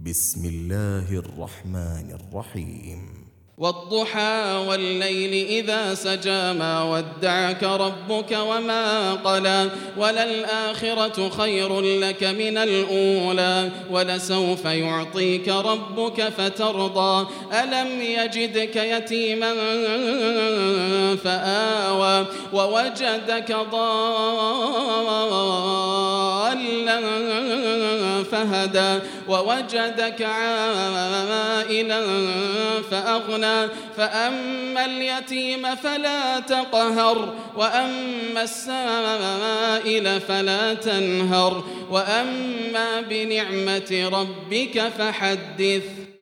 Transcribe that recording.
بسم الله الرحمن الرحيم والضحى والليل إذا سجى ما ودعك ربك وما قلى وللآخرة خير لك من الأولى ولسوف يعطيك ربك فترضى ألم يجدك يتيما فآوى ووجدك ضالا فهدى ووجدك عائلا فأغنى فأما اليتيم فلا تقهر وأما السائل فلا تنهر وأما بنعمة ربك فحدث.